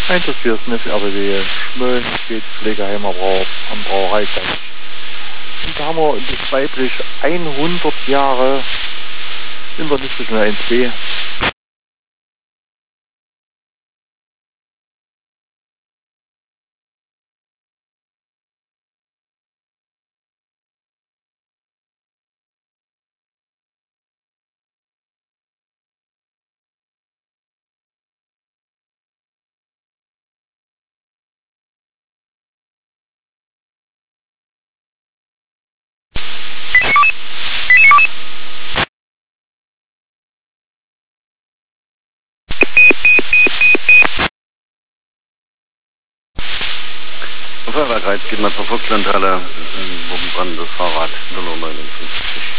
1-4 Smith RBW, Schmölln, geht Pflegeheim am Brauereigang. Und da haben wir das weiblich 100 Jahre internistischen 1B. Feuerwerkreiz geht mal zur Volkslandhalle, Bogenbrand, das Fahrrad 059.